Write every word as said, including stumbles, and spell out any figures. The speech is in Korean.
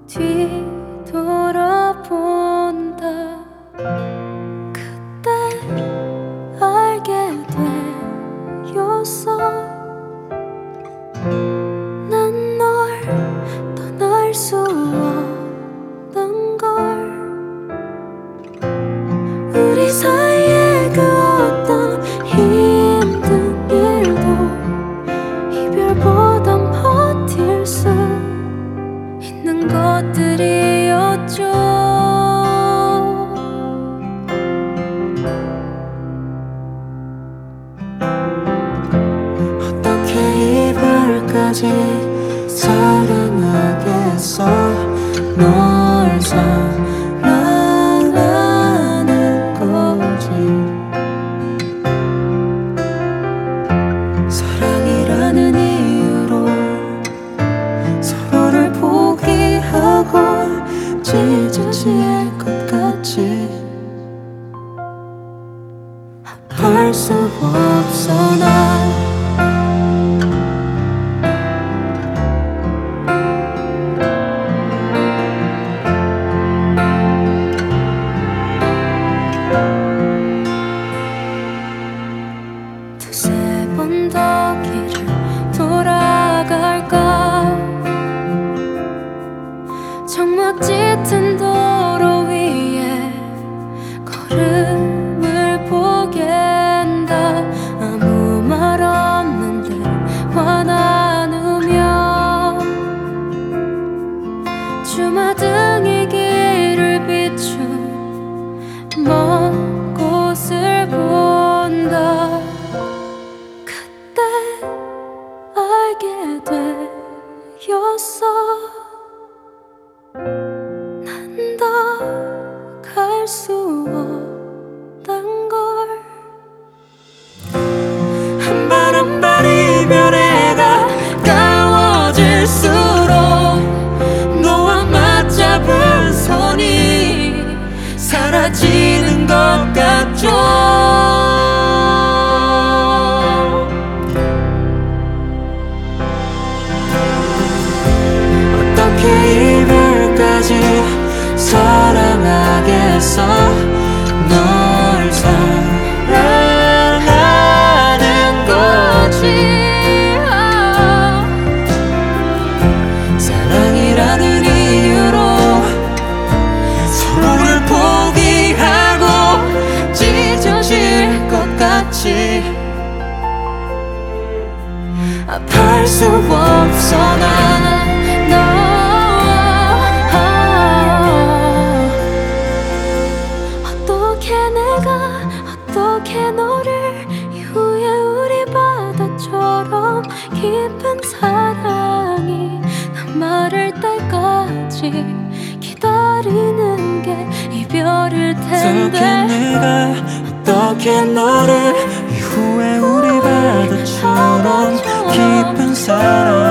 뒤돌아본다. 그때 알게 되었어. 난 널 떠날 수 없는 걸. 우리 사이에 그 어떤 힘든 일도 이별보단 버틸 수 있는 것들이었죠. 어떻게 이별까지 사랑하겠어. 널 사랑하는 거지. 사랑이라는 이유로 서로를 포기하고 찢어질 것 같지. 아플 수 없어 난. 두세 번 더 길을 돌아갈까. 정막 짙은 도로 위에 걸음을 보갠다. 아무 말 없는 대화 나누며 주마등이 길을 비춘 먼 곳을 본다. 그때 알게 되었어. 난 더 갈 수 없단 걸. 한 발 한 발 이별에 가까워질수록 너와 맞잡은 손이 사라지는 것 같죠. 어떻게 이별까지 사랑하겠어. 널 사랑하는 거지. 사랑이라는 이유로 서로를 포기하고 찢어질 것 같이. 아플 수 없어 난. 어떻게 내가 어떻게 너를 이후에 우리 바다처럼 깊은 사랑이 남아를 때까지 기다리는 게 이별일 텐데. 어떻게 내가 어떻게 너를 이후에 우리 바다처럼 깊은 사랑